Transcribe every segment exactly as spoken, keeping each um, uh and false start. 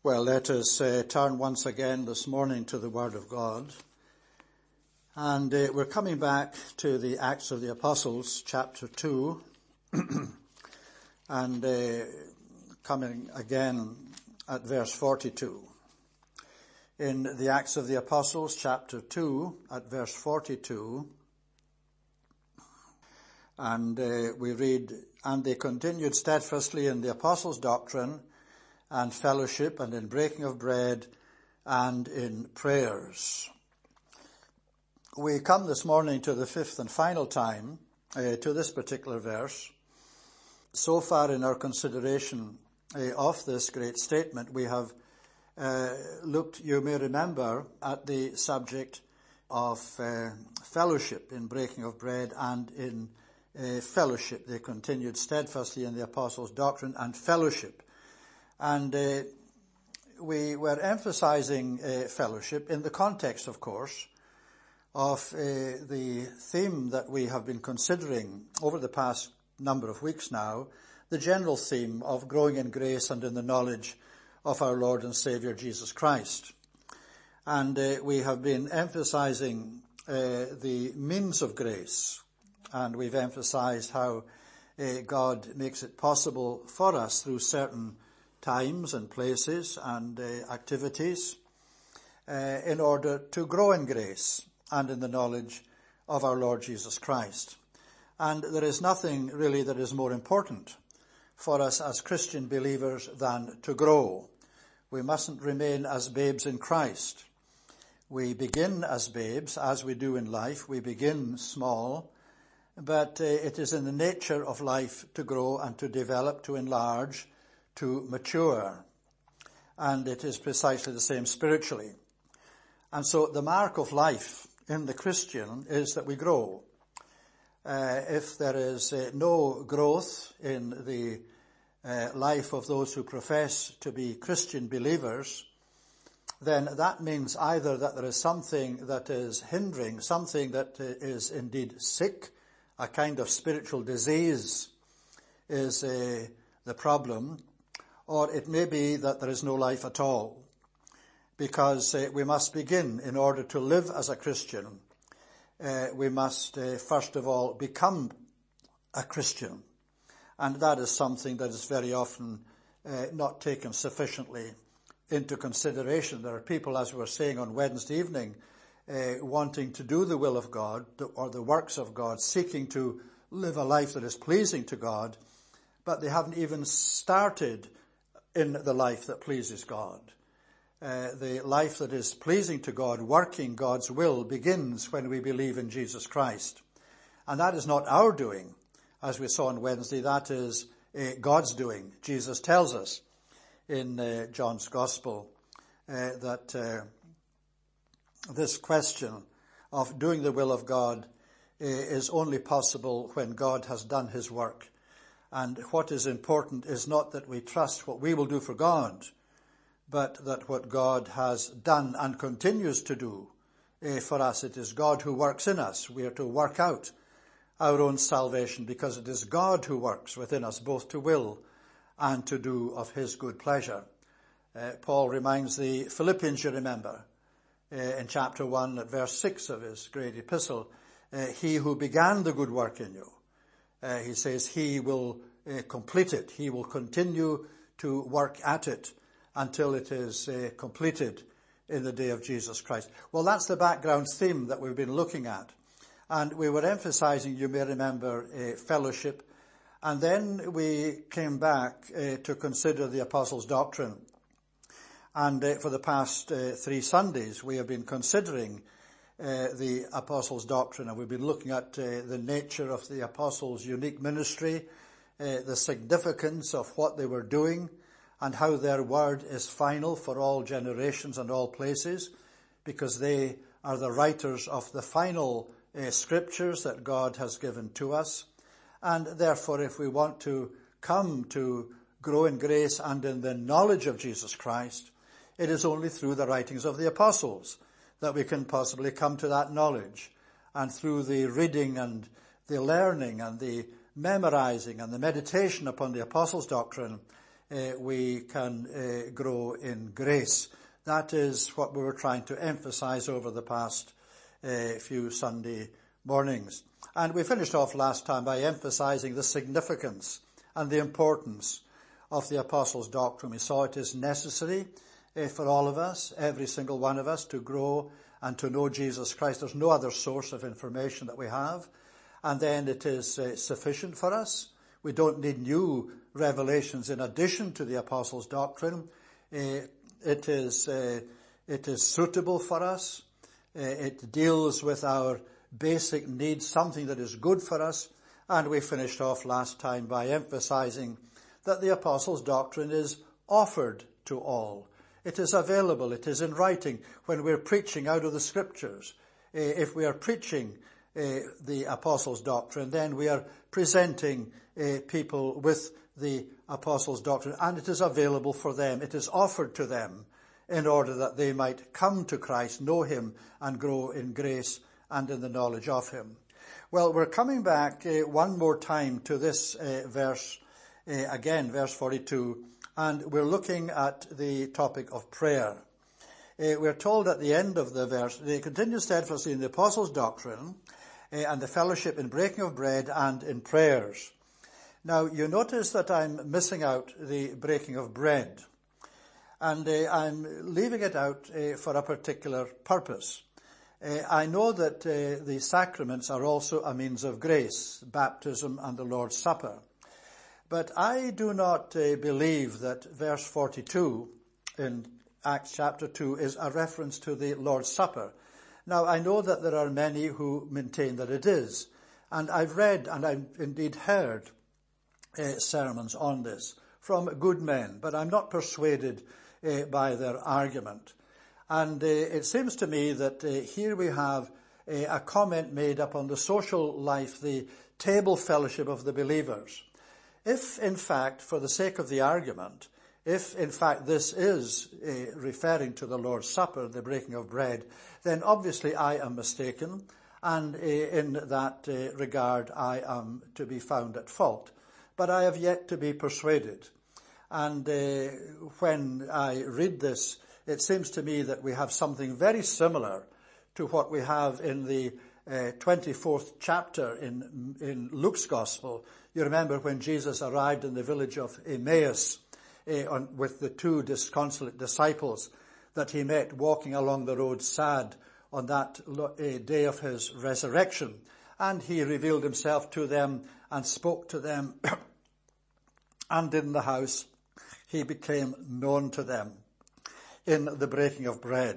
Well, let us uh, turn once again this morning to the Word of God. And uh, we're coming back to the Acts of the Apostles, chapter two, and uh, coming again at verse forty-two. In the Acts of the Apostles, chapter two, at verse forty-two, and uh, we read, "And they continued steadfastly in the apostles' doctrine, and fellowship, and in breaking of bread, and in prayers." We come this morning to the fifth and final time uh, to this particular verse. So far in our consideration uh, of this great statement, we have uh, looked, you may remember, at the subject of uh, fellowship, in breaking of bread and in uh, fellowship. They continued steadfastly in the apostles' doctrine and fellowship. And uh, we were emphasizing uh, fellowship in the context, of course, of uh, the theme that we have been considering over the past number of weeks now, the general theme of growing in grace and in the knowledge of our Lord and Saviour Jesus Christ. And uh, we have been emphasizing uh, the means of grace, and we've emphasized how uh, God makes it possible for us through certain times and places and uh, activities uh, in order to grow in grace and in the knowledge of our Lord Jesus Christ. And there is nothing really that is more important for us as Christian believers than to grow. We mustn't remain as babes in Christ. We begin as babes, as we do in life. We begin small, but uh, it is in the nature of life to grow and to develop, to enlarge, to mature. And it is precisely the same spiritually. And so the mark of life in the Christian is that we grow. Uh, if there is uh, no growth in the uh, life of those who profess to be Christian believers, then that means either that there is something that is hindering, something that is indeed sick, a kind of spiritual disease is uh, the problem, or it may be that there is no life at all, because uh, we must begin, in order to live as a Christian, uh, we must uh, first of all become a Christian. And that is something that is very often uh, not taken sufficiently into consideration. There are people, as we were saying on Wednesday evening, uh, wanting to do the will of God or the works of God, seeking to live a life that is pleasing to God, but they haven't even started in the life that pleases God. Uh, the life that is pleasing to God, working God's will, begins when we believe in Jesus Christ. And that is not our doing, as we saw on Wednesday. That is uh, God's doing. Jesus tells us in uh, John's Gospel uh, that uh, this question of doing the will of God uh, is only possible when God has done his work. And what is important is not that we trust what we will do for God, but that what God has done and continues to do uh, for us. It is God who works in us. We are to work out our own salvation, because it is God who works within us both to will and to do of his good pleasure. Uh, Paul reminds the Philippians, you remember, uh, in chapter one at verse six of his great epistle, uh, he who began the good work in you, Uh, he says he will uh, complete it. He will continue to work at it until it is uh, completed in the day of Jesus Christ. Well, that's the background theme that we've been looking at. And we were emphasizing, you may remember, uh, fellowship. And then we came back uh, to consider the apostles' doctrine. And uh, for the past uh, three Sundays, we have been considering Uh, the apostles' doctrine, and we've been looking at uh, the nature of the apostles' unique ministry, uh, the significance of what they were doing, and how their word is final for all generations and all places, because they are the writers of the final uh, scriptures that God has given to us. And therefore, if we want to come to grow in grace and in the knowledge of Jesus Christ, it is only through the writings of the apostles that we can possibly come to that knowledge. And through the reading and the learning and the memorizing and the meditation upon the apostles' doctrine, uh, we can uh, grow in grace. That is what we were trying to emphasize over the past uh, few Sunday mornings. And we finished off last time by emphasizing the significance and the importance of the Apostles' doctrine. We saw it is necessary uh, for all of us, every single one of us, to grow and to know Jesus Christ. There's no other source of information that we have. And then it is uh, sufficient for us. We don't need new revelations in addition to the Apostles' doctrine. Uh, it is uh, it is suitable for us. Uh, it deals with our basic needs, something that is good for us. And we finished off last time by emphasizing that the Apostles' doctrine is offered to all. It is available. It is in writing when we're preaching out of the Scriptures. Uh, if we are preaching uh, the Apostles' doctrine, then we are presenting uh, people with the Apostles' doctrine, and it is available for them. It is offered to them in order that they might come to Christ, know him, and grow in grace and in the knowledge of him. Well, we're coming back uh, one more time to this uh, verse, uh, again, verse forty-two, and we're looking at the topic of prayer. Uh, we're told at the end of the verse, they continue steadfastly in the Apostles' doctrine uh, and the fellowship in breaking of bread and in prayers. Now, you notice that I'm missing out the breaking of bread, and uh, I'm leaving it out uh, for a particular purpose. Uh, I know that uh, the sacraments are also a means of grace, baptism and the Lord's Supper. But I do not uh, believe that verse forty-two in Acts chapter two is a reference to the Lord's Supper. Now, I know that there are many who maintain that it is. And I've read and I've indeed heard uh, sermons on this from good men, but I'm not persuaded uh, by their argument. And uh, it seems to me that uh, here we have uh, a comment made upon the social life, the table fellowship of the believers. If, in fact, for the sake of the argument, if, in fact, this is uh, referring to the Lord's Supper, the breaking of bread, then obviously I am mistaken, and uh, in that uh, regard I am to be found at fault. But I have yet to be persuaded. And uh, when I read this, it seems to me that we have something very similar to what we have in the uh, twenty-fourth chapter in, in Luke's Gospel. You remember when Jesus arrived in the village of Emmaus uh, on, with the two disconsolate disciples that he met walking along the road sad on that uh, day of his resurrection. And he revealed himself to them and spoke to them. And in the house he became known to them in the breaking of bread.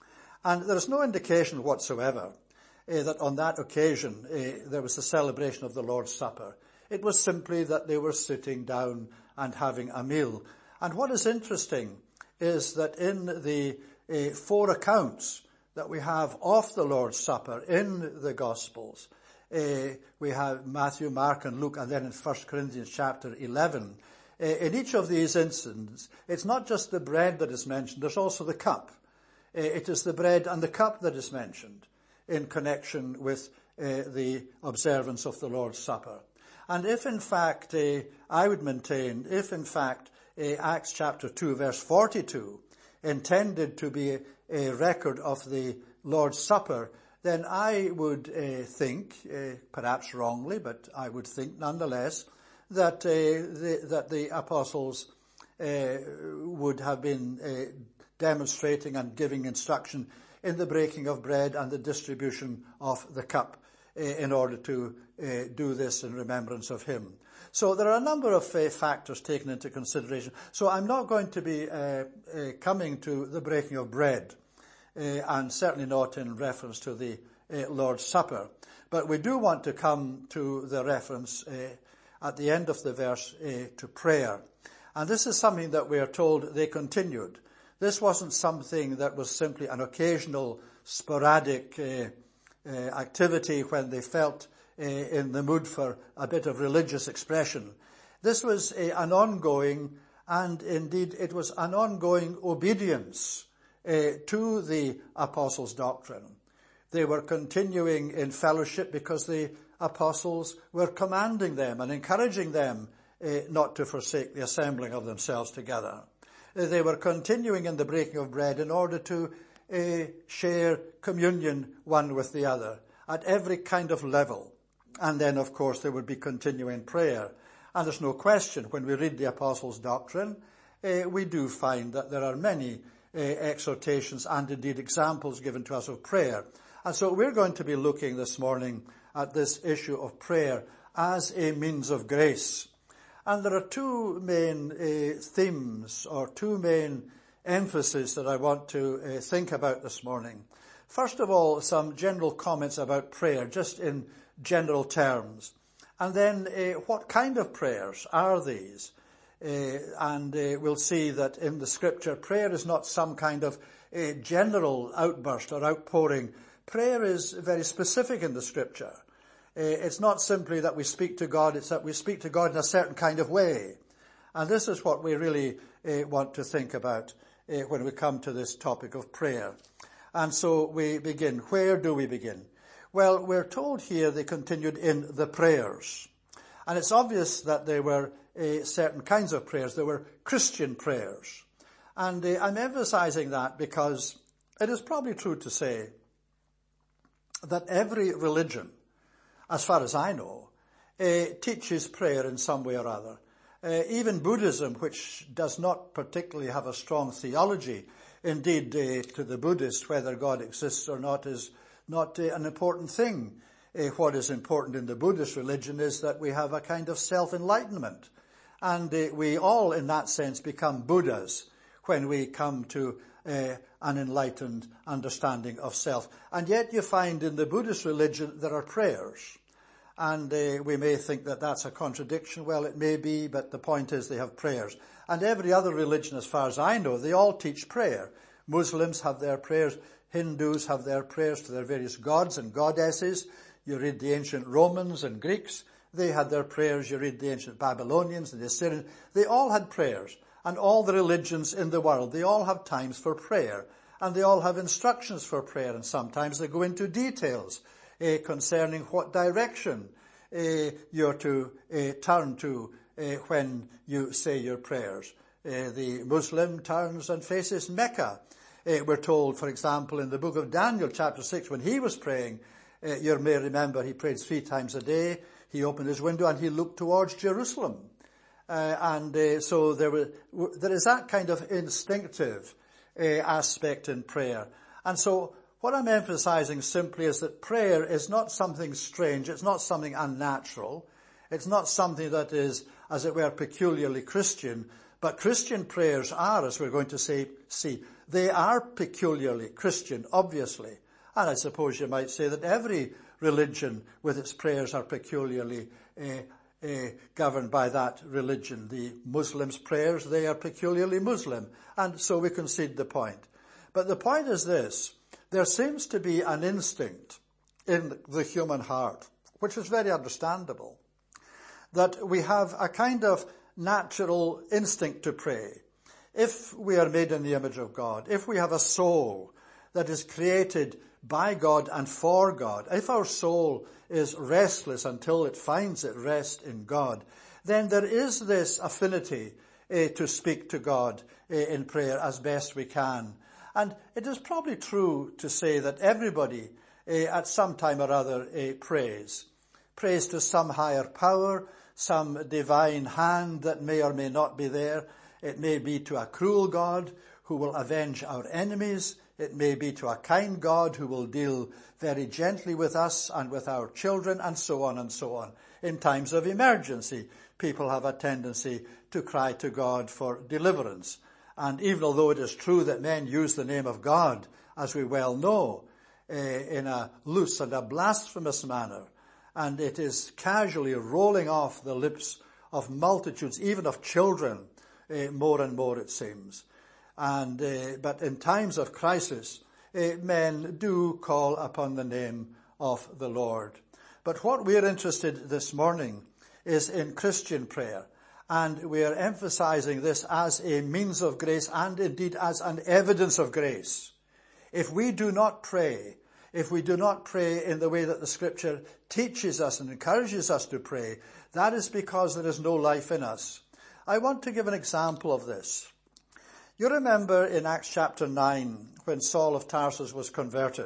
And there is no indication whatsoever uh, that on that occasion uh, there was a celebration of the Lord's Supper. It was simply that they were sitting down and having a meal. And what is interesting is that in the uh, four accounts that we have of the Lord's Supper in the Gospels, uh, we have Matthew, Mark and Luke, and then in First Corinthians chapter eleven, uh, in each of these instances, it's not just the bread that is mentioned, there's also the cup. Uh, it is the bread and the cup that is mentioned in connection with uh, the observance of the Lord's Supper. And if in fact, uh, I would maintain, if in fact uh, Acts chapter two verse forty-two intended to be a, a record of the Lord's Supper, then I would uh, think, uh, perhaps wrongly, but I would think nonetheless, that uh, the, that the apostles uh, would have been uh, demonstrating and giving instruction in the breaking of bread and the distribution of the cup uh, in order to uh, do this in remembrance of him. So there are a number of uh, factors taken into consideration. So I'm not going to be uh, uh, coming to the breaking of bread, uh, and certainly not in reference to the uh, Lord's Supper. But we do want to come to the reference uh, at the end of the verse uh, to prayer. And this is something that we are told they continued. This wasn't something that was simply an occasional, sporadic uh, uh, activity when they felt uh, in the mood for a bit of religious expression. This was a, an ongoing, and indeed it was an ongoing obedience uh, to the apostles' doctrine. They were continuing in fellowship because the apostles were commanding them and encouraging them uh, not to forsake the assembling of themselves together. Uh, they were continuing in the breaking of bread in order to uh, share communion one with the other at every kind of level. And then, of course, there would be continuing prayer. And there's no question, when we read the Apostles' doctrine, uh, we do find that there are many uh, exhortations and indeed examples given to us of prayer. And so we're going to be looking this morning at this issue of prayer as a means of grace. And there are two main uh, themes or two main emphases that I want to uh, think about this morning. First of all, some general comments about prayer, just in general terms. And then uh, what kind of prayers are these? Uh, and uh, we'll see that in the scripture, prayer is not some kind of uh, general outburst or outpouring. Prayer is very specific in the scripture. Uh, it's not simply that we speak to God, it's that we speak to God in a certain kind of way. And this is what we really uh, want to think about uh, when we come to this topic of prayer. And so we begin. Where do we begin? Well, we're told here they continued in the prayers. And it's obvious that there were uh, certain kinds of prayers. There were Christian prayers. And uh, I'm emphasizing that because it is probably true to say that every religion, as far as I know, uh, teaches prayer in some way or other. Uh, even Buddhism, which does not particularly have a strong theology, indeed uh, to the Buddhist, whether God exists or not is not uh, an important thing. Uh, what is important in the Buddhist religion is that we have a kind of self-enlightenment. And uh, we all, in that sense, become Buddhas when we come to uh, an enlightened understanding of self. And yet you find in the Buddhist religion there are prayers. And uh, we may think that that's a contradiction. Well, it may be, but the point is they have prayers. And every other religion, as far as I know, they all teach prayer. Muslims have their prayers. Hindus have their prayers to their various gods and goddesses. You read the ancient Romans and Greeks. They had their prayers. You read the ancient Babylonians and the Assyrians. They all had prayers. And all the religions in the world, they all have times for prayer. And they all have instructions for prayer. And sometimes they go into details uh, concerning what direction uh, you're to uh, turn to uh, when you say your prayers. Uh, the Muslim turns and faces Mecca. Uh, we're told, for example, in the book of Daniel, chapter six, when he was praying, uh, you may remember he prayed three times a day. He opened his window and he looked towards Jerusalem. Uh, and uh, so there, were, there is that kind of instinctive uh, aspect in prayer. And so what I'm emphasizing simply is that prayer is not something strange. It's not something unnatural. It's not something that is, as it were, peculiarly Christian. But Christian prayers are, as we're going to say, see, they are peculiarly Christian, obviously. And I suppose you might say that every religion with its prayers are peculiarly uh, uh, governed by that religion. The Muslims' prayers, they are peculiarly Muslim. And so we concede the point. But the point is this. There seems to be an instinct in the human heart, which is very understandable, that we have a kind of natural instinct to pray. If we are made in the image of God, if we have a soul that is created by God and for God, if our soul is restless until it finds its rest in God, then there is this affinity uh, to speak to God uh, in prayer as best we can. And it is probably true to say that everybody uh, at some time or other uh, prays. Prays to some higher power, some divine hand that may or may not be there. It may be to a cruel God who will avenge our enemies. It may be to a kind God who will deal very gently with us and with our children, and so on and so on. In times of emergency, people have a tendency to cry to God for deliverance. And even although it is true that men use the name of God, as we well know, uh, in a loose and a blasphemous manner, and it is casually rolling off the lips of multitudes, even of children, uh, more and more it seems. And uh, but in times of crisis, uh, men do call upon the name of the Lord. But what we're interested this morning is in Christian prayer. And we are emphasizing this as a means of grace and indeed as an evidence of grace. If we do not pray, if we do not pray in the way that the Scripture teaches us and encourages us to pray, that is because there is no life in us. I want to give an example of this. You remember in Acts chapter nine when Saul of Tarsus was converted,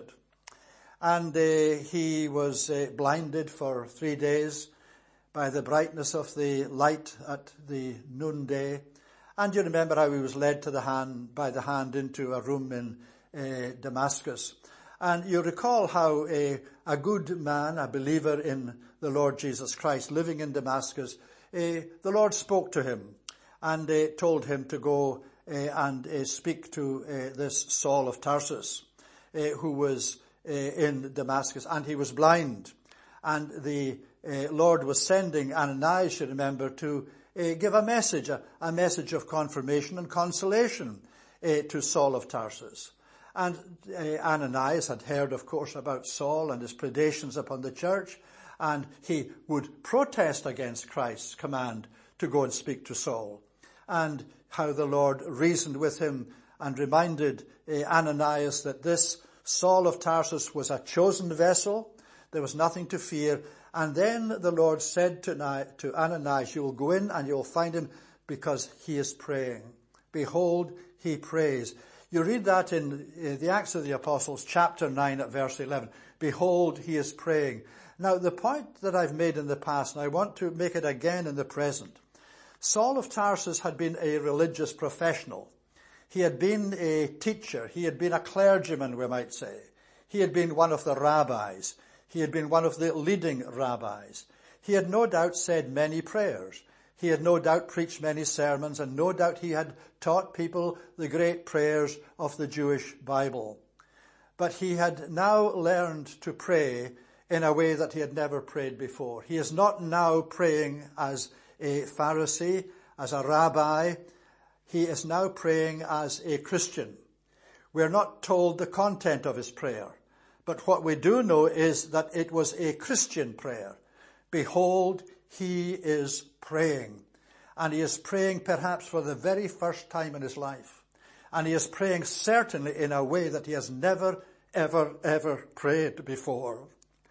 and uh, he was uh, blinded for three days by the brightness of the light at the noonday. And you remember how he was led to the hand, by the hand into a room in uh, Damascus. And you recall how a, a good man, a believer in the Lord Jesus Christ, living in Damascus, uh, the Lord spoke to him and uh, told him to go uh, and uh, speak to uh, this Saul of Tarsus, uh, who was uh, in Damascus, and he was blind. And the uh, Lord was sending Ananias, you remember, to Uh, give a message, a, a message of confirmation and consolation uh, to Saul of Tarsus. And uh, Ananias had heard, of course, about Saul and his predations upon the church, and he would protest against Christ's command to go and speak to Saul, and how the Lord reasoned with him and reminded uh, Ananias that this Saul of Tarsus was a chosen vessel. There was nothing to fear. And then the Lord said to Ananias, you will go in and you will find him because he is praying. Behold, he prays. You read that in the Acts of the Apostles, chapter nine at verse eleven. Behold, he is praying. Now, the point that I've made in the past, and I want to make it again in the present. Saul of Tarsus had been a religious professional. He had been a teacher. He had been a clergyman, we might say. He had been one of the rabbis. He had been one of the leading rabbis. He had no doubt said many prayers. He had no doubt preached many sermons, and no doubt he had taught people the great prayers of the Jewish Bible. But he had now learned to pray in a way that he had never prayed before. He is not now praying as a Pharisee, as a rabbi. He is now praying as a Christian. We are not told the content of his prayer. But what we do know is that it was a Christian prayer. Behold, he is praying. And he is praying perhaps for the very first time in his life. And he is praying certainly in a way that he has never, ever, ever prayed before.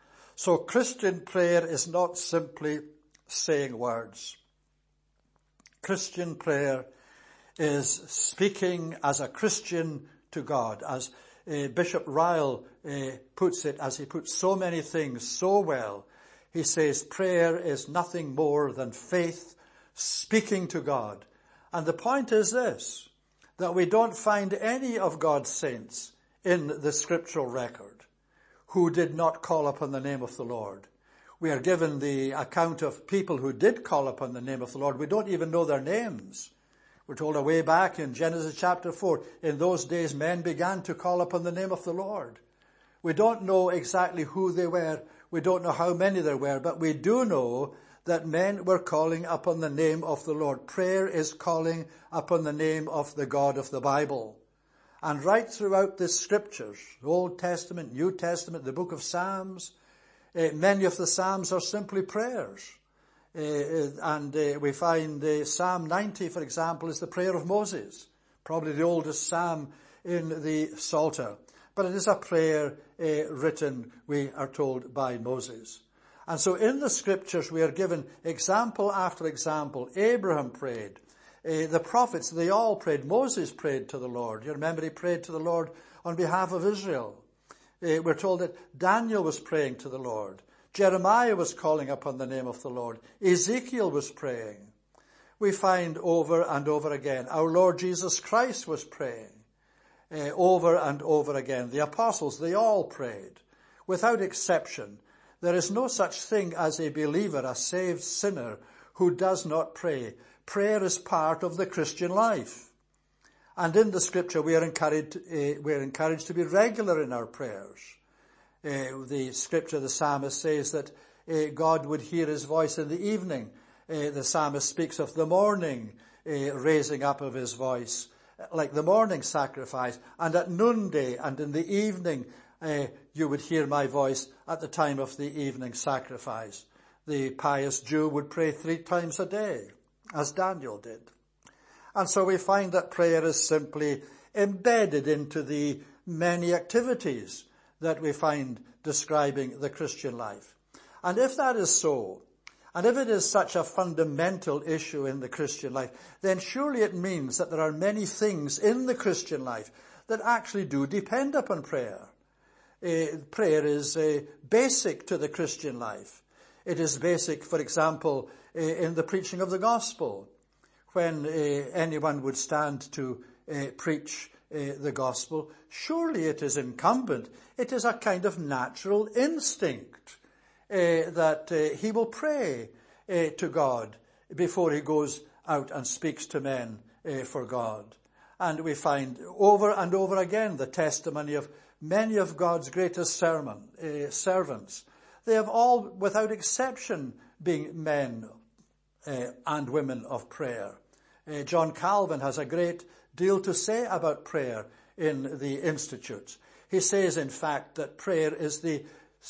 So Christian prayer is not simply saying words. Christian prayer is speaking as a Christian to God, as Uh, Bishop Ryle uh, puts it, as he puts so many things so well. He says prayer is nothing more than faith speaking to God. And the point is this, that we don't find any of God's saints in the scriptural record who did not call upon the name of the Lord. We are given the account of people who did call upon the name of the Lord. We don't even know their names. We're told way back in Genesis chapter four, in those days men began to call upon the name of the Lord. We don't know exactly who they were. We don't know how many there were, but we do know that men were calling upon the name of the Lord. Prayer is calling upon the name of the God of the Bible. And right throughout the scriptures, Old Testament, New Testament, the book of Psalms, uh, many of the Psalms are simply prayers. Uh, and uh, we find uh, Psalm ninety, for example, is the prayer of Moses, probably the oldest psalm in the Psalter. But it is a prayer uh, written, we are told, by Moses. And so in the scriptures we are given example after example. Abraham prayed. Uh, the prophets, they all prayed. Moses prayed to the Lord. You remember he prayed to the Lord on behalf of Israel. Uh, we're told that Daniel was praying to the Lord. Jeremiah was calling upon the name of the Lord. Ezekiel was praying. We find over and over again. Our Lord Jesus Christ was praying uh, over and over again. The apostles, they all prayed. Without exception, there is no such thing as a believer, a saved sinner, who does not pray. Prayer is part of the Christian life. And in the scripture we are encouraged, uh, we are encouraged to be regular in our prayers. Uh, the scripture, the psalmist says that uh, God would hear his voice in the evening. Uh, the psalmist speaks of the morning uh, raising up of his voice, like the morning sacrifice. And at noonday and in the evening, uh, you would hear my voice at the time of the evening sacrifice. The pious Jew would pray three times a day, as Daniel did. And so we find that prayer is simply embedded into the many activities that we find describing the Christian life. And if that is so, and if it is such a fundamental issue in the Christian life, then surely it means that there are many things in the Christian life that actually do depend upon prayer. Uh, prayer is uh, basic to the Christian life. It is basic, for example, uh, in the preaching of the gospel. When uh, anyone would stand to uh, preach uh, the gospel, surely it is incumbent, it is a kind of natural instinct uh, that uh, he will pray uh, to God before he goes out and speaks to men uh, for God. And we find over and over again the testimony of many of God's greatest sermon, uh, servants. They have all, without exception, been men uh, and women of prayer. Uh, John Calvin has a great deal to say about prayer in the Institutes. He says, in fact, that prayer is the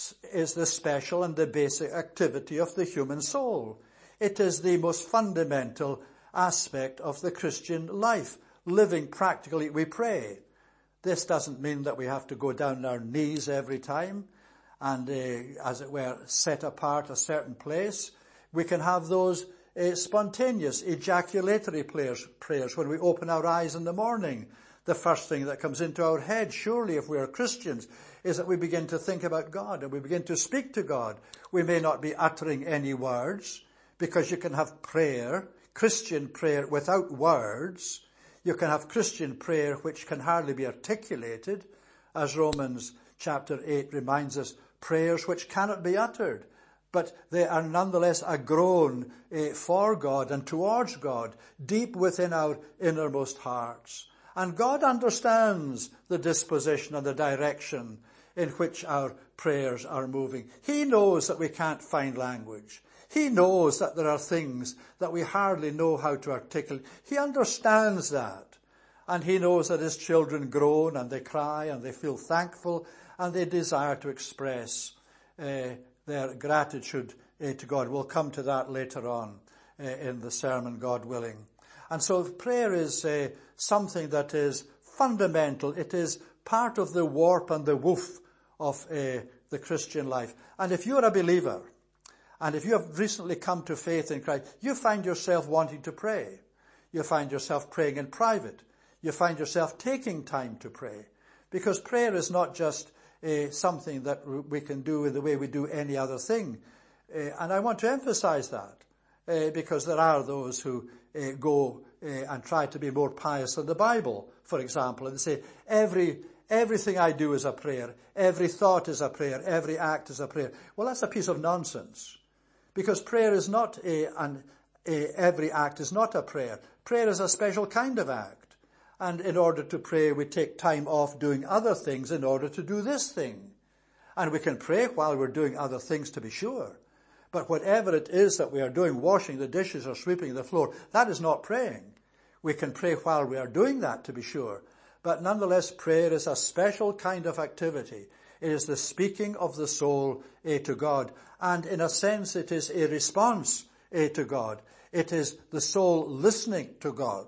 is the special and the basic activity of the human soul. It is the most fundamental aspect of the Christian life. Living practically, we pray. This doesn't mean that we have to go down on our knees every time and, uh, as it were, set apart a certain place. We can have those uh, spontaneous ejaculatory prayers, prayers when we open our eyes in the morning. The first thing that comes into our head, surely if we are Christians, is that we begin to think about God and we begin to speak to God. We may not be uttering any words, because you can have prayer, Christian prayer, without words. You can have Christian prayer which can hardly be articulated, as Romans chapter eight reminds us, prayers which cannot be uttered, but they are nonetheless a groan uh, for God and towards God, deep within our innermost hearts. And God understands the disposition and the direction in which our prayers are moving. He knows that we can't find language. He knows that there are things that we hardly know how to articulate. He understands that. And he knows that his children groan and they cry and they feel thankful and they desire to express uh, their gratitude uh, to God. We'll come to that later on uh, in the sermon, God willing. And so prayer is uh, something that is fundamental. It is part of the warp and the woof of uh, the Christian life. And if you're a believer, and if you have recently come to faith in Christ, you find yourself wanting to pray. You find yourself praying in private. You find yourself taking time to pray. Because prayer is not just uh, something that we can do in the way we do any other thing. Uh, and I want to emphasize that. Uh, because there are those who uh, go uh, and try to be more pious than the Bible, for example, and say, every everything I do is a prayer, every thought is a prayer, every act is a prayer. Well, that's a piece of nonsense, because prayer is not a, an, a, every act is not a prayer. Prayer is a special kind of act, and in order to pray, we take time off doing other things in order to do this thing. And we can pray while we're doing other things, to be sure. But whatever it is that we are doing, washing the dishes or sweeping the floor, that is not praying. We can pray while we are doing that, to be sure. But nonetheless, prayer is a special kind of activity. It is the speaking of the soul eh, to God. And in a sense, it is a response eh, to God. It is the soul listening to God.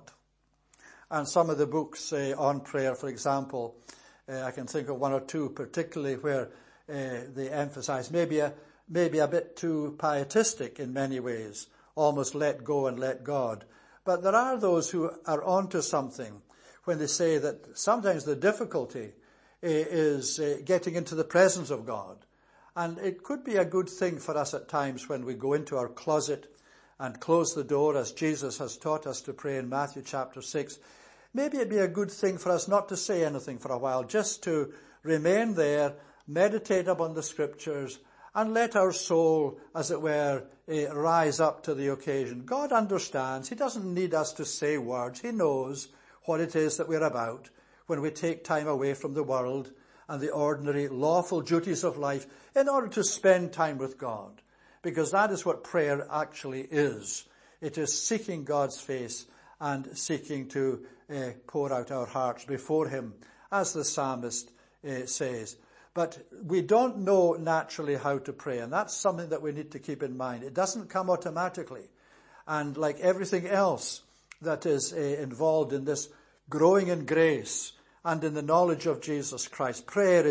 And some of the books eh, on prayer, for example, eh, I can think of one or two particularly where eh, they emphasize maybe a maybe a bit too pietistic in many ways, almost let go and let God. But there are those who are onto something when they say that sometimes the difficulty is getting into the presence of God. And it could be a good thing for us at times when we go into our closet and close the door, as Jesus has taught us to pray in Matthew chapter six. Maybe it'd be a good thing for us not to say anything for a while, just to remain there, meditate upon the scriptures, and let our soul, as it were, uh, rise up to the occasion. God understands. He doesn't need us to say words. He knows what it is that we're about when we take time away from the world and the ordinary lawful duties of life in order to spend time with God. Because that is what prayer actually is. It is seeking God's face and seeking to uh, pour out our hearts before him, as the psalmist uh, says. But we don't know naturally how to pray, and that's something that we need to keep in mind. It doesn't come automatically. And like everything else that is uh, involved in this growing in grace and in the knowledge of Jesus Christ, prayer is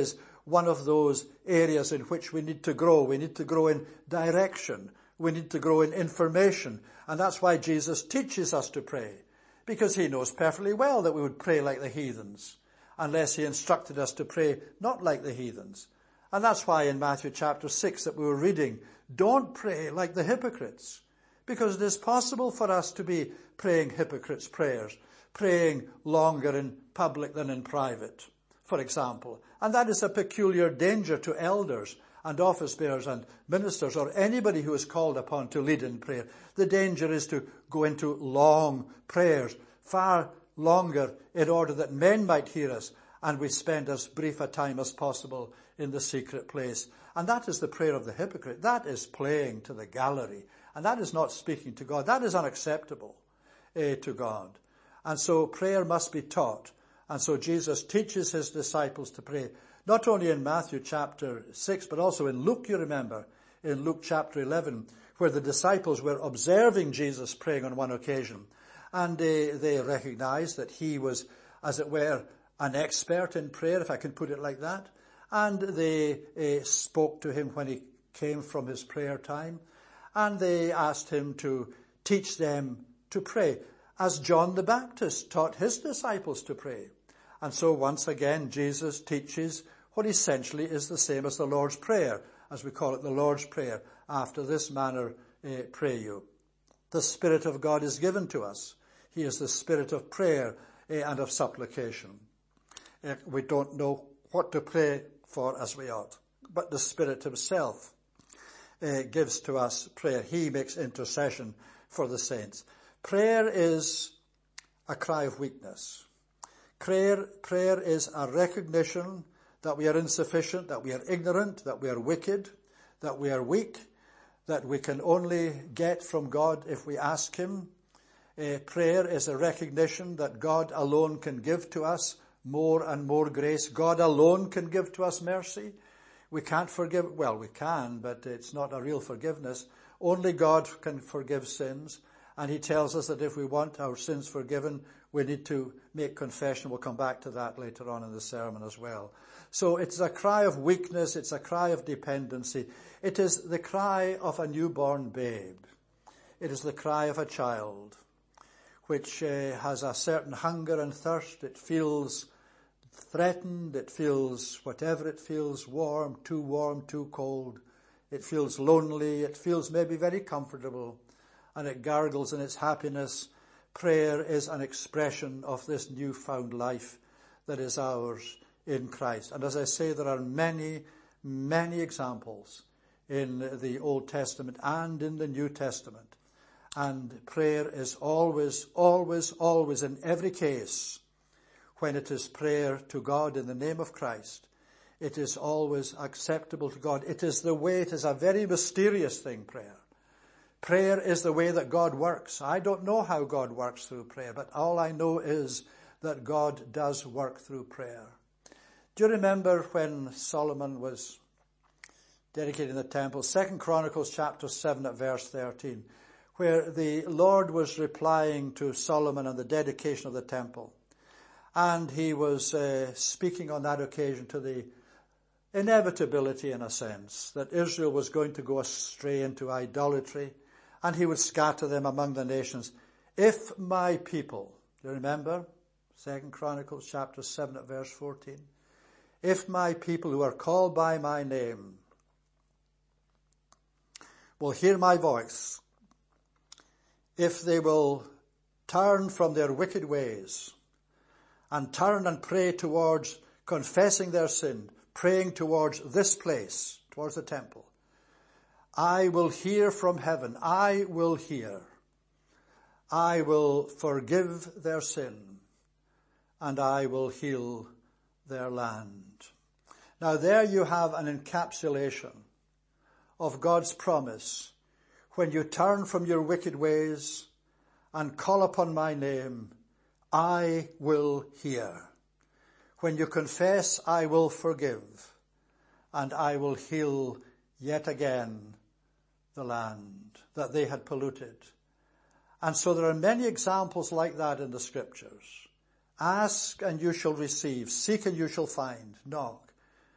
one of those areas in which we need to grow. We need to grow in direction. We need to grow in information. And that's why Jesus teaches us to pray, because he knows perfectly well that we would pray like the heathens, unless he instructed us to pray not like the heathens. And that's why in Matthew chapter six that we were reading, don't pray like the hypocrites, because it is possible for us to be praying hypocrites' prayers, praying longer in public than in private, for example. And that is a peculiar danger to elders and office bearers and ministers, or anybody who is called upon to lead in prayer. The danger is to go into long prayers, far longer, in order that men might hear us, and we spend as brief a time as possible in the secret place. And that is the prayer of the hypocrite. That is playing to the gallery, and that is not speaking to God. That is unacceptable uh, to God. And so prayer must be taught. And so Jesus teaches his disciples to pray, not only in Matthew chapter six, but also in Luke, you remember, in Luke chapter eleven, where the disciples were observing Jesus praying on one occasion. And they, they recognized that he was, as it were, an expert in prayer, if I can put it like that. And they uh, spoke to him when he came from his prayer time. And they asked him to teach them to pray, as John the Baptist taught his disciples to pray. And so once again, Jesus teaches what essentially is the same as the Lord's Prayer, as we call it the Lord's Prayer. After this manner, uh, pray you. The Spirit of God is given to us. He is the Spirit of prayer uh, and of supplication. Uh, we don't know what to pray for as we ought, but the Spirit himself uh, gives to us prayer. He makes intercession for the saints. Prayer is a cry of weakness. Prayer, prayer is a recognition that we are insufficient, that we are ignorant, that we are wicked, that we are weak, that we can only get from God if we ask him. Uh, prayer is a recognition that God alone can give to us more and more grace. God alone can give to us mercy. We can't forgive, well, we can, but it's not a real forgiveness. Only God can forgive sins. And he tells us that if we want our sins forgiven, we need to make confession. We'll come back to that later on in the sermon as well. So it's a cry of weakness. It's a cry of dependency. It is the cry of a newborn babe. It is the cry of a child, which uh, has a certain hunger and thirst. It feels threatened. It feels whatever it feels, warm, too warm, too cold. It feels lonely. It feels maybe very comfortable. And it gargles in its happiness. Prayer is an expression of this newfound life that is ours in Christ. And as I say, there are many, many examples in the Old Testament and in the New Testament. And prayer is always, always, always, in every case, when it is prayer to God in the name of Christ, it is always acceptable to God. It is the way, it is a very mysterious thing, prayer. Prayer is the way that God works. I don't know how God works through prayer, but all I know is that God does work through prayer. Do you remember when Solomon was dedicating the temple? Second Chronicles chapter seven at verse thirteen, where the Lord was replying to Solomon on the dedication of the temple. And he was uh, speaking on that occasion to the inevitability, in a sense, that Israel was going to go astray into idolatry, and he would scatter them among the nations. If my people, do you remember? Second Chronicles chapter seven at verse fourteen. If my people who are called by my name will hear my voice, if they will turn from their wicked ways and turn and pray towards confessing their sin, praying towards this place, towards the temple, I will hear from heaven. I will hear. I will forgive their sin, and I will heal their land. Now there you have an encapsulation of God's promise. When you turn from your wicked ways and call upon my name, I will hear. When you confess, I will forgive, and I will heal yet again the land that they had polluted. And so there are many examples like that in the scriptures. Ask and you shall receive. Seek and you shall find. Knock.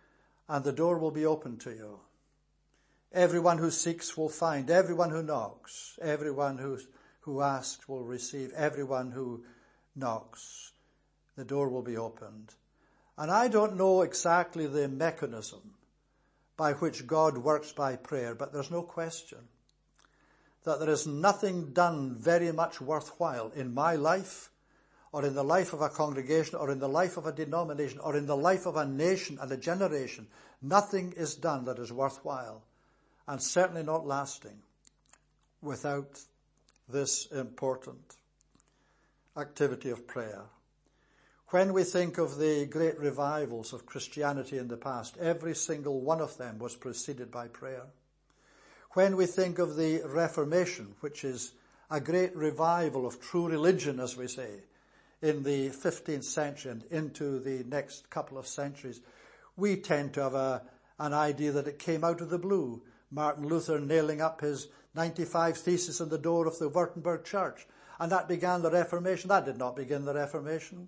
and the door will be open to you. Everyone who seeks will find. Everyone who knocks, everyone who, who asks will receive. Everyone who knocks, the door will be opened. And I don't know exactly the mechanism by which God works by prayer, but there's no question that there is nothing done very much worthwhile in my life, or in the life of a congregation, or in the life of a denomination, or in the life of a nation and a generation. Nothing is done that is worthwhile, and certainly not lasting, without this important activity of prayer. When we think of the great revivals of Christianity in the past, every single one of them was preceded by prayer. When we think of the Reformation, which is a great revival of true religion, as we say, in the fifteenth century and into the next couple of centuries, we tend to have a, an idea that it came out of the blue. Martin Luther nailing up his ninety-five Theses on the door of the Wittenberg Church, and that began the Reformation. That did not begin the Reformation.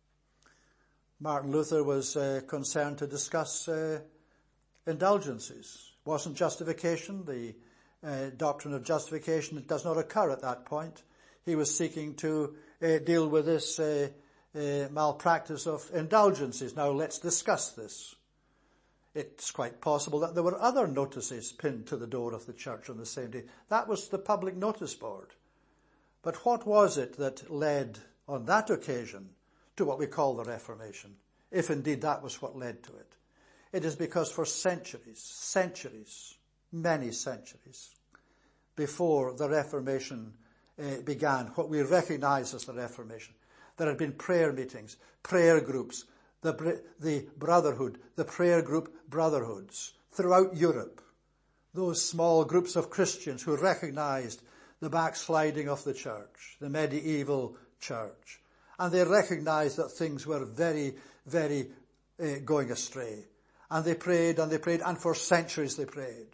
Martin Luther was uh, concerned to discuss uh, indulgences. It wasn't justification. The uh, doctrine of justification, it does not occur at that point. He was seeking to uh, deal with this uh, uh, malpractice of indulgences. Now let's discuss this. It's quite possible that there were other notices pinned to the door of the church on the same day. That was the public notice board. But what was it that led on that occasion to what we call the Reformation, if indeed that was what led to it? It is because for centuries, centuries, many centuries, before the Reformation uh, began, what we recognize as the Reformation, there had been prayer meetings, prayer groups, the, the brotherhood, the prayer group brotherhoods throughout Europe. Those small groups of Christians who recognized the backsliding of the church, the medieval church. And they recognized that things were very, very uh, going astray. And they prayed and they prayed, and for centuries they prayed.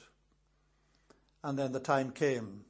And then the time came,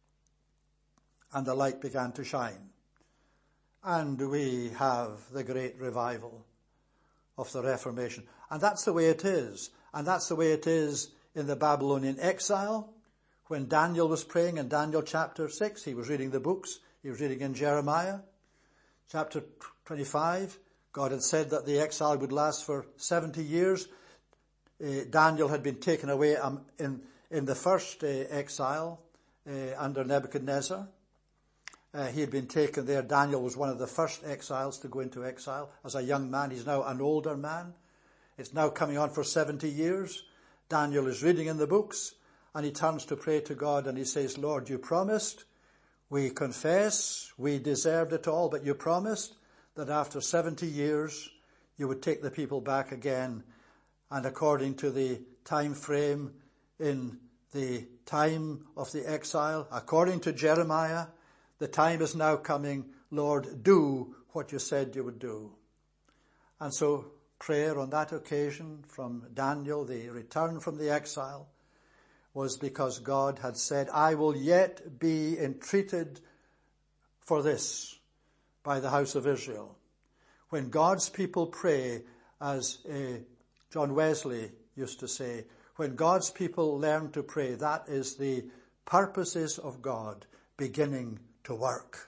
and the light began to shine. And we have the great revival of the Reformation. And that's the way it is. And that's the way it is in the Babylonian exile. When Daniel was praying in Daniel chapter six, he was reading the books. He was reading in Jeremiah chapter twenty-five. God had said that the exile would last for seventy years. Uh, Daniel had been taken away um, in, in the first uh, exile uh, under Nebuchadnezzar. Uh, he had been taken there. Daniel was one of the first exiles to go into exile as a young man. He's now an older man. It's now coming on for seventy years. Daniel is reading in the books, and he turns to pray to God, and he says, Lord, you promised, we confess, we deserved it all, but you promised that after seventy years you would take the people back again. And according to the time frame in the time of the exile, according to Jeremiah, the time is now coming. Lord, do what you said you would do. And so prayer on that occasion from Daniel, the return from the exile, was because God had said, I will yet be entreated for this by the house of Israel. When God's people pray, as uh, John Wesley used to say, when God's people learn to pray, that is the purposes of God beginning to work.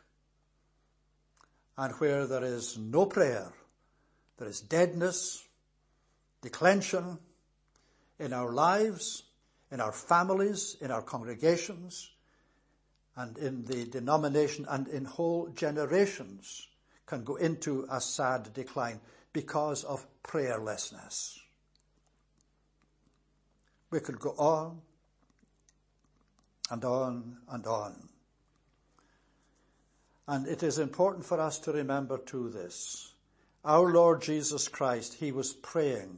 And where there is no prayer, there is deadness, declension in our lives, in our families, in our congregations, and in the denomination, and in whole generations can go into a sad decline because of prayerlessness. We could go on and on and on. And it is important for us to remember too this. Our Lord Jesus Christ, he was praying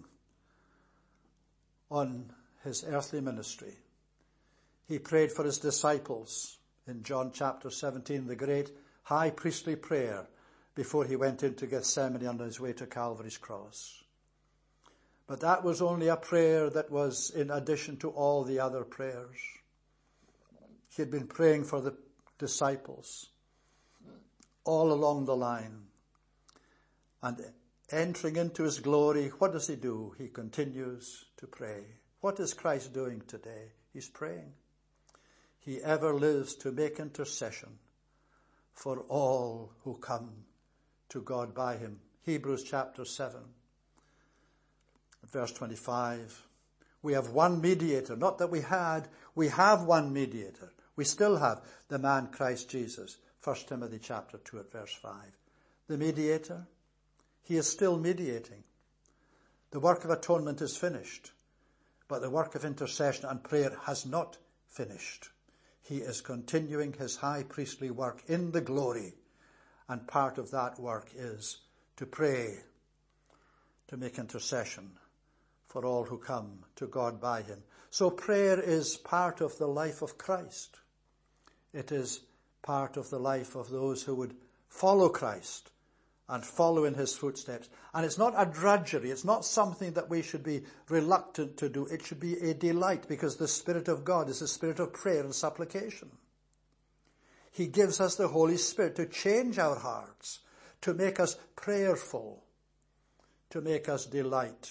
on his earthly ministry. He prayed for his disciples in John chapter seventeen, the great high priestly prayer before he went into Gethsemane on his way to Calvary's cross. But that was only a prayer that was in addition to all the other prayers. He had been praying for the disciples all along the line. And entering into his glory, what does he do? He continues to pray. What is Christ doing today? He's praying. He ever lives to make intercession for all who come to God by him. Hebrews chapter seven, verse twenty-five. We have one mediator, not that we had, we have one mediator. We still have the man Christ Jesus. First Timothy chapter two at verse five. The mediator, he is still mediating. The work of atonement is finished, but the work of intercession and prayer has not finished. He is continuing his high priestly work in the glory, and part of that work is to pray, to make intercession for all who come to God by him. So prayer is part of the life of Christ. It is part of the life of those who would follow Christ and follow in his footsteps. And it's not a drudgery. It's not something that we should be reluctant to do. It should be a delight, because the Spirit of God is a spirit of prayer and supplication. He gives us the Holy Spirit to change our hearts, to make us prayerful, to make us delight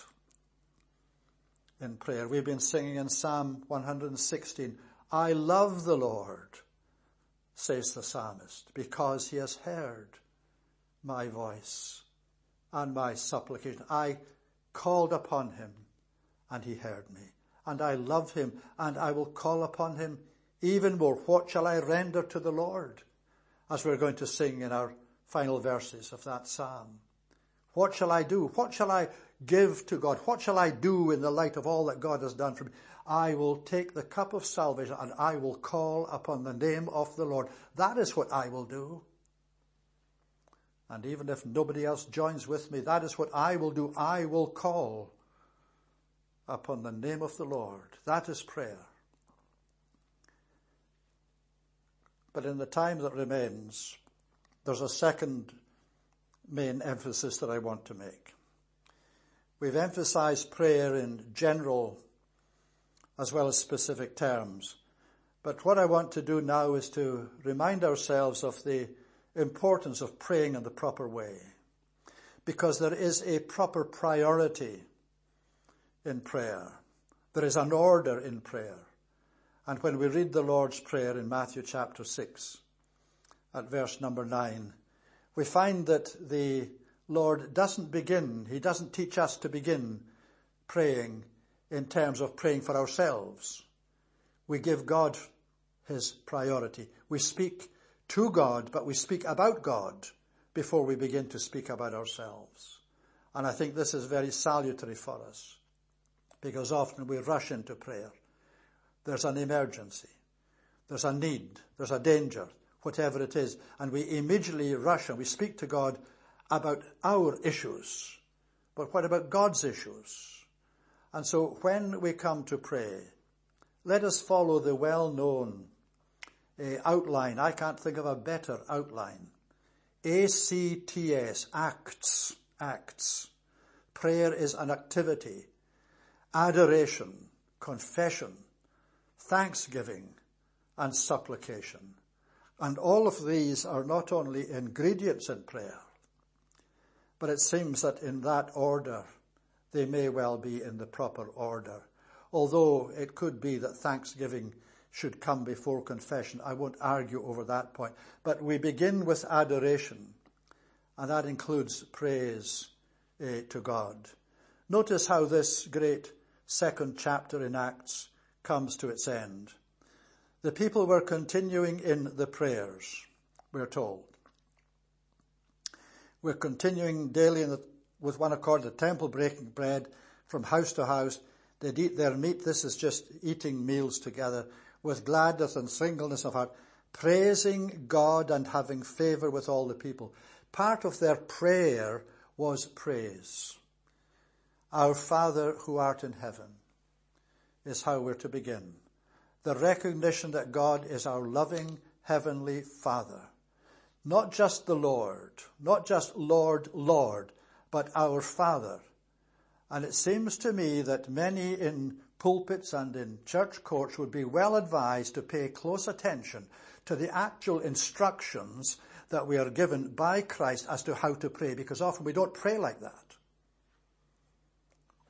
in prayer. We've been singing in Psalm one hundred sixteen, I love the Lord, says the psalmist, because he has heard my voice and my supplication. I called upon him and he heard me. And I love him and I will call upon him even more. What shall I render to the Lord? As we're going to sing in our final verses of that psalm. What shall I do? What shall I give to God? What shall I do in the light of all that God has done for me? I will take the cup of salvation and I will call upon the name of the Lord. That is what I will do. And even if nobody else joins with me, that is what I will do. I will call upon the name of the Lord. That is prayer. But in the time that remains, there's a second main emphasis that I want to make. We've emphasized prayer in general as well as specific terms. But what I want to do now is to remind ourselves of the importance of praying in the proper way, because there is a proper priority in prayer. There is an order in prayer. And when we read the Lord's Prayer in Matthew chapter six, at verse number nine, we find that the Lord doesn't begin, he doesn't teach us to begin praying in terms of praying for ourselves. We give God his priority. We speak to God, but we speak about God before we begin to speak about ourselves. And I think this is very salutary for us, because often we rush into prayer. There's an emergency, there's a need, there's a danger, whatever it is, and we immediately rush and we speak to God about our issues. But what about God's issues? And so when we come to pray, let us follow the well-known uh, outline. I can't think of a better outline. A C T S, acts, acts. Prayer is an activity. Adoration, confession, thanksgiving, and supplication. And all of these are not only ingredients in prayer, but it seems that in that order, they may well be in the proper order. Although it could be that thanksgiving should come before confession. I won't argue over that point. But we begin with adoration, and that includes praise uh, to God. Notice how this great second chapter in Acts comes to its end. The people were continuing in the prayers, we're told. We're continuing daily in the, with one accord, the temple, breaking bread from house to house. They'd eat their meat. This is just eating meals together with gladness and singleness of heart, praising God and having favor with all the people. Part of their prayer was praise. Our Father who art in heaven is how we're to begin. The recognition that God is our loving heavenly Father. Not just the Lord, not just Lord, Lord, but our Father. And it seems to me that many in pulpits and in church courts would be well advised to pay close attention to the actual instructions that we are given by Christ as to how to pray, because often we don't pray like that.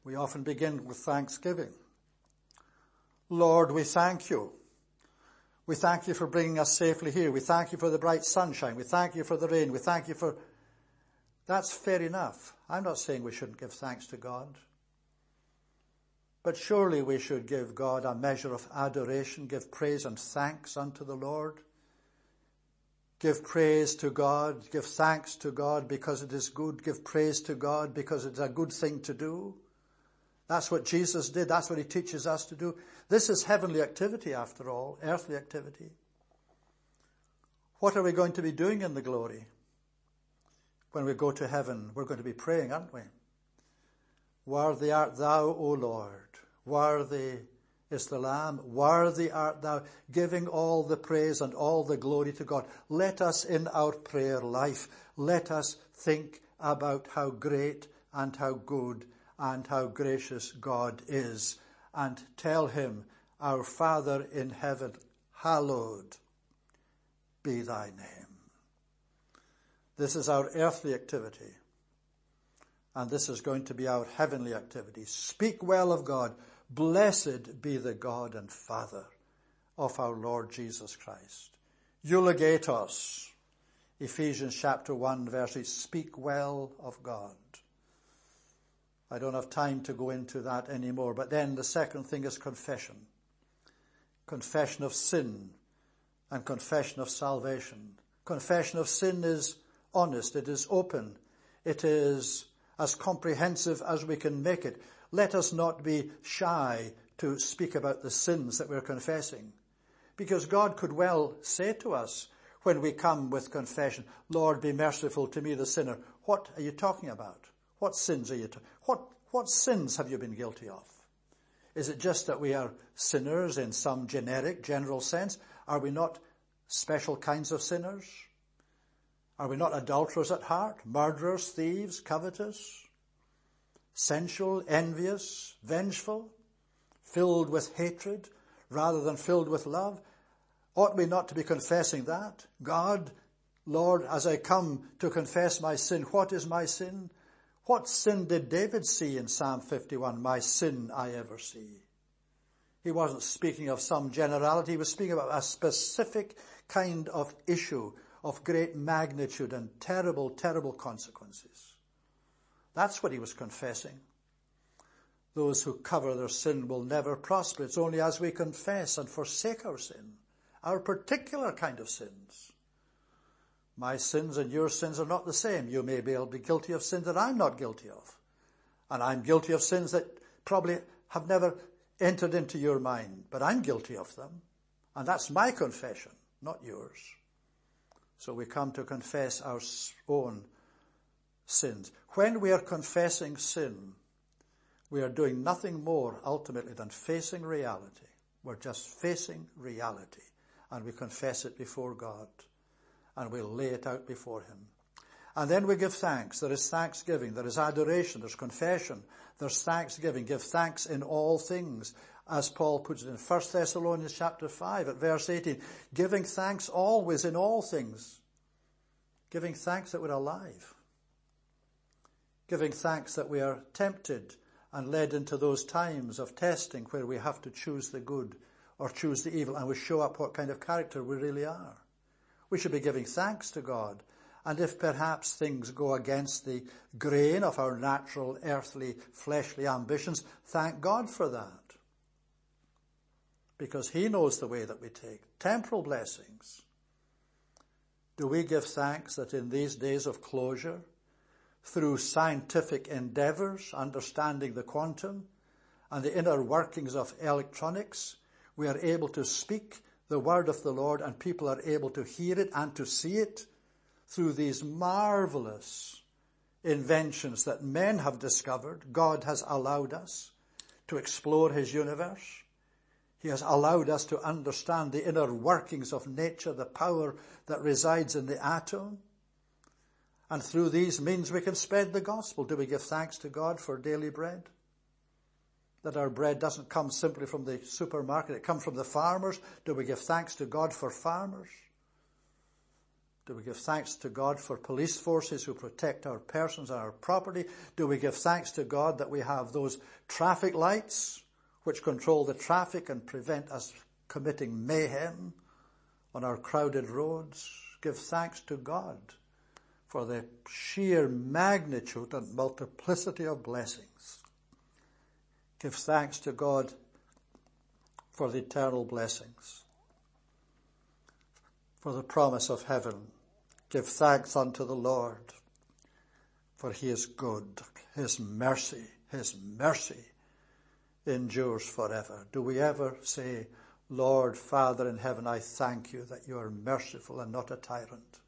We often begin with thanksgiving. Lord, we thank you. We thank you for bringing us safely here. We thank you for the bright sunshine. We thank you for the rain. We thank you for... That's fair enough. I'm not saying we shouldn't give thanks to God. But surely we should give God a measure of adoration, give praise and thanks unto the Lord. Give praise to God, give thanks to God because it is good. Give praise to God because it's a good thing to do. That's what Jesus did. That's what he teaches us to do. This is heavenly activity after all, earthly activity. What are we going to be doing in the glory? When we go to heaven, we're going to be praying, aren't we? Worthy art thou, O Lord. Worthy is the Lamb. Worthy art thou, giving all the praise and all the glory to God. Let us in our prayer life, let us think about how great and how good and how gracious God is, and tell him, our Father in heaven, hallowed be thy name. This is our earthly activity, and this is going to be our heavenly activity. Speak well of God. Blessed be the God and Father of our Lord Jesus Christ. Eulogate us. Ephesians chapter one, verse eight. Speak well of God. I don't have time to go into that anymore. But then the second thing is confession. Confession of sin and confession of salvation. Confession of sin is honest. It is open. It is as comprehensive as we can make it. Let us not be shy to speak about the sins that we're confessing. Because God could well say to us when we come with confession, Lord, be merciful to me, the sinner. What are you talking about? What sins are you talking about? What, what sins have you been guilty of? Is it just that we are sinners in some generic, general sense? Are we not special kinds of sinners? Are we not adulterers at heart? Murderers, thieves, covetous? Sensual, envious, vengeful, filled with hatred rather than filled with love? Ought we not to be confessing that? God, Lord, as I come to confess my sin, what is my sin? What sin did David see in Psalm fifty-one? My sin I ever see. He wasn't speaking of some generality. He was speaking about a specific kind of issue of great magnitude and terrible, terrible consequences. That's what he was confessing. Those who cover their sin will never prosper. It's only as we confess and forsake our sin, our particular kind of sins. My sins and your sins are not the same. You may be able to be guilty of sins that I'm not guilty of. And I'm guilty of sins that probably have never entered into your mind. But I'm guilty of them. And that's my confession, not yours. So we come to confess our own sins. When we are confessing sin, we are doing nothing more ultimately than facing reality. We're just facing reality. And we confess it before God. And we'll lay it out before him. And then we give thanks. There is thanksgiving. There is adoration. There's confession. There's thanksgiving. Give thanks in all things. As Paul puts it in First Thessalonians chapter five at verse eighteen. Giving thanks always in all things. Giving thanks that we're alive. Giving thanks that we are tempted and led into those times of testing where we have to choose the good or choose the evil, and we show up what kind of character we really are. We should be giving thanks to God. And if perhaps things go against the grain of our natural, earthly, fleshly ambitions, thank God for that. Because he knows the way that we take. Temporal blessings. Do we give thanks that in these days of closure, through scientific endeavors, understanding the quantum and the inner workings of electronics, we are able to speak the word of the Lord and people are able to hear it and to see it through these marvelous inventions that men have discovered. God has allowed us to explore his universe. He has allowed us to understand the inner workings of nature, the power that resides in the atom. And through these means we can spread the gospel. Do we give thanks to God for daily bread? That our bread doesn't come simply from the supermarket, it comes from the farmers. Do we give thanks to God for farmers? Do we give thanks to God for police forces who protect our persons and our property? Do we give thanks to God that we have those traffic lights which control the traffic and prevent us committing mayhem on our crowded roads? Give thanks to God for the sheer magnitude and multiplicity of blessings. Give thanks to God for the eternal blessings, for the promise of heaven. Give thanks unto the Lord, for he is good. His mercy, his mercy endures forever. Do we ever say, Lord, Father in heaven, I thank you that you are merciful and not a tyrant?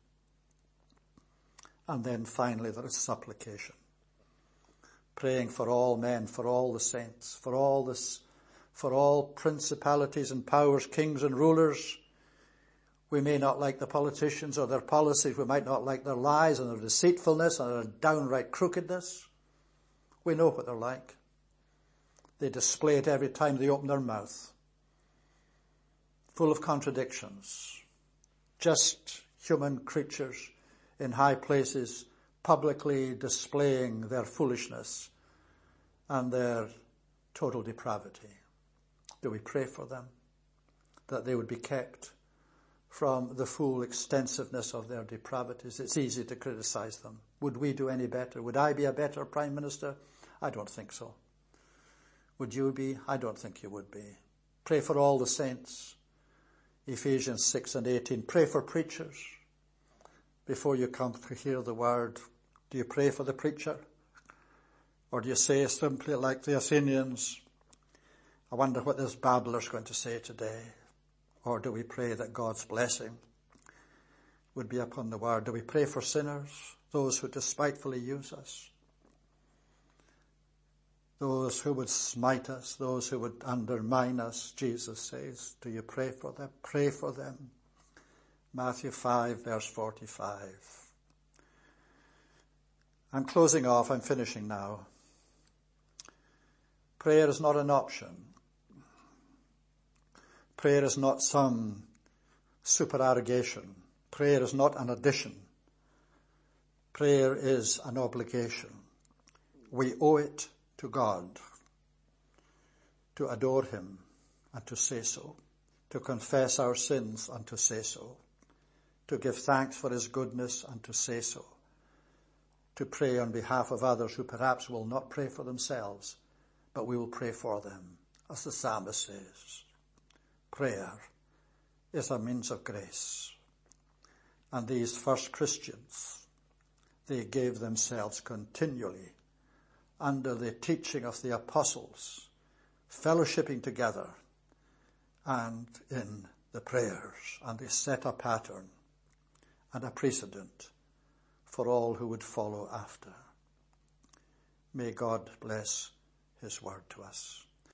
And then finally there is supplication. Praying for all men, for all the saints, for all this, for all principalities and powers, kings and rulers. We may not like the politicians or their policies. We might not like their lies and their deceitfulness and their downright crookedness. We know what they're like. They display it every time they open their mouth. Full of contradictions. Just human creatures in high places publicly displaying their foolishness and their total depravity. Do we pray for them? That they would be kept from the full extensiveness of their depravities. It's easy to criticize them. Would we do any better? Would I be a better Prime Minister? I don't think so. Would you be? I don't think you would be. Pray for all the saints. Ephesians six and eighteen. Pray for preachers. Before you come to hear the word, do you pray for the preacher? Or do you say simply like the Athenians, I wonder what this babbler's going to say today? Or do we pray that God's blessing would be upon the word? Do we pray for sinners, those who despitefully use us, those who would smite us, those who would undermine us? Jesus says, do you pray for them? Pray for them. Matthew five, verse forty-five. I'm closing off. I'm finishing now. Prayer is not an option. Prayer is not some supererogation. Prayer is not an addition. Prayer is an obligation. We owe it to God to adore him and to say so, to confess our sins and to say so, to give thanks for his goodness and to say so, to pray on behalf of others who perhaps will not pray for themselves, but we will pray for them, as the psalmist says. Prayer is a means of grace. And these first Christians, they gave themselves continually under the teaching of the apostles, fellowshipping together and in the prayers. And they set a pattern and a precedent for all who would follow after. May God bless his word to us.